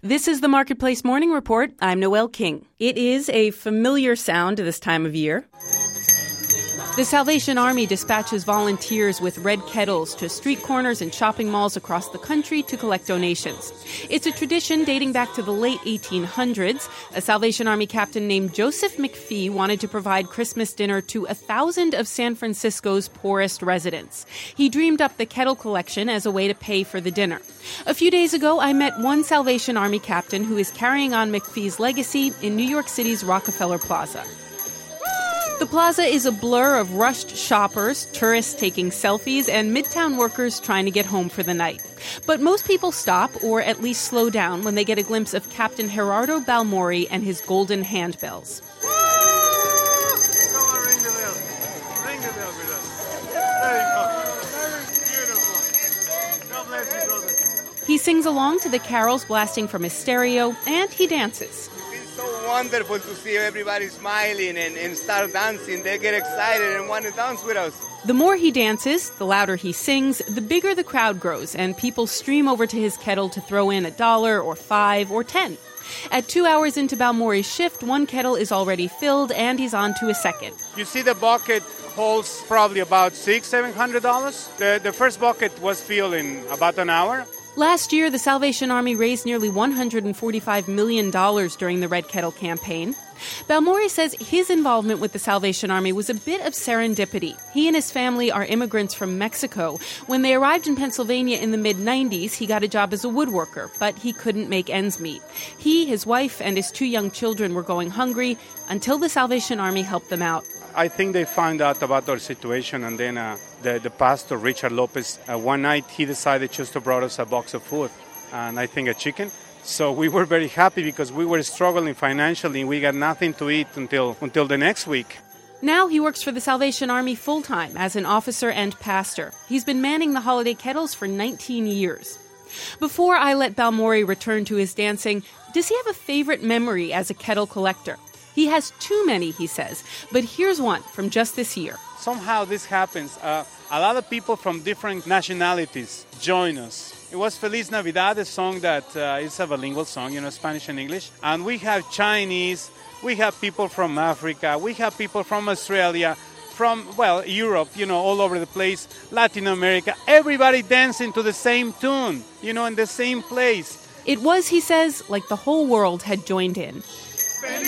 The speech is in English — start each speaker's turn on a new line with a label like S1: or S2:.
S1: This is the Marketplace Morning Report. I'm Noelle King. It is a familiar sound this time of year. The Salvation Army dispatches volunteers with red kettles to street corners and shopping malls across the country to collect donations. It's a tradition dating back to the late 1800s. A Salvation Army captain named Joseph McPhee wanted to provide Christmas dinner to 1,000 of San Francisco's poorest residents. He dreamed up the kettle collection as a way to pay for the dinner. A few days ago, I met one Salvation Army captain who is carrying on McPhee's legacy in New York City's Rockefeller Plaza. The plaza is a blur of rushed shoppers, tourists taking selfies, and Midtown workers trying to get home for the night. But most people stop, or at least slow down, when they get a glimpse of Captain Gerardo Balmori and his golden handbells.
S2: Come on, ring the bell. Ring the bell with us. There you go. Beautiful. God bless you, brother.
S1: He sings along to the carols blasting from his stereo, and he dances.
S3: So wonderful to see everybody smiling and start dancing. They get excited and want to dance with us.
S1: The more he dances, the louder he sings, the bigger the crowd grows, and people stream over to his kettle to throw in $1 or $5 or $10. At 2 hours into Balmori's shift, one kettle is already filled, and he's on to a second.
S2: You see the bucket holds probably about $600-700. The first bucket was filled in about an hour.
S1: Last year, the Salvation Army raised nearly $145 million during the Red Kettle campaign. Balmori says his involvement with the Salvation Army was a bit of serendipity. He and his family are immigrants from Mexico. When they arrived in Pennsylvania in the mid-90s, he got a job as a woodworker, but he couldn't make ends meet. He, his wife, and his 2 young children were going hungry until the Salvation Army helped them out.
S2: I think they found out about our situation, and then the pastor, Richard Lopez, one night he decided just to bring us a box of food, and I think a chicken. So we were very happy because we were struggling financially. We got nothing to eat until the next week.
S1: Now he works for the Salvation Army full-time as an officer and pastor. He's been manning the holiday kettles for 19 years. Before I let Balmori return to his dancing, does he have a favorite memory as a kettle collector? He has too many, he says, but here's one from just this year.
S2: Somehow this happens. A lot of people from different nationalities join us. It was Feliz Navidad, a song that is a bilingual song, Spanish and English. And we have Chinese, we have people from Africa, we have people from Australia, from, Europe, all over the place, Latin America. Everybody dancing to the same tune, in the same place.
S1: It was, he says, like the whole world had joined in.
S2: Feliz